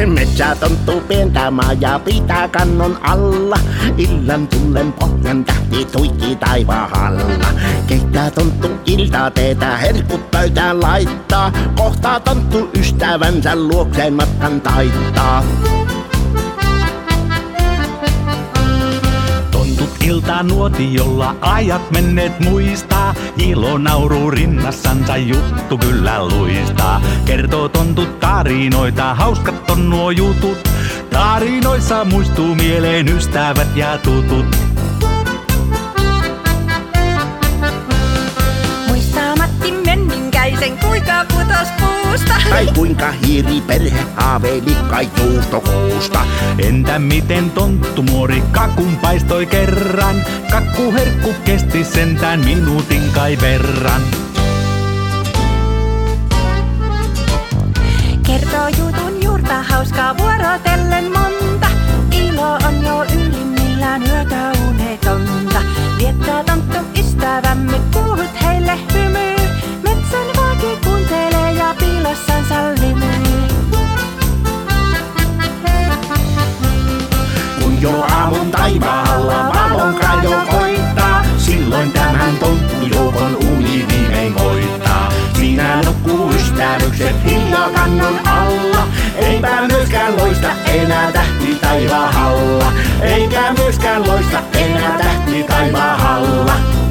Metsä tonttuu pientä ja pitää kannon alla. Illan tullen pohjan tähti tuikki taivaalla. Keittää tonttu iltaa teetä, herkut pöytään laittaa. Kohtaa tonttu ystävänsä luokseen matkan taittaa. Tontut iltaa nuotiolla ajat menneet muistaa. Ilo nauruu rinnassansa, juttu kyllä luistaa. Kertoo tontut tarinoita, hauskat on nuo jutut. Tarinoissa muistuu mieleen ystävät ja tutut. Muistaa Matti Menninkäisen, kuinka putos puusta. Tai kuinka hiiri perhe haaveili kai juustokuusta. Entä miten tontumuori kakun paistoi kerran? Kakkuherkku kesti sentään minuutin kai verran. Kertoo jutun juurta, hauskaa vuorotellen monta. Ilo on jo ylimmillään, yötä unetonta. Viettää tonttu ystävämme, puhut heille hymyy. Metsän vaaki kuuntelee ja piilossansa lymyy. Kun jo aamun taivaalla valon kajo koittaa, silloin tämän tonttujoukon uni viimein koittaa. Siinä nukkuu ystävykset hiljaa kannon alla. Eipä myöskään loista enää tähti taivaalla. Eikä myöskään loista enää tähti taivaalla.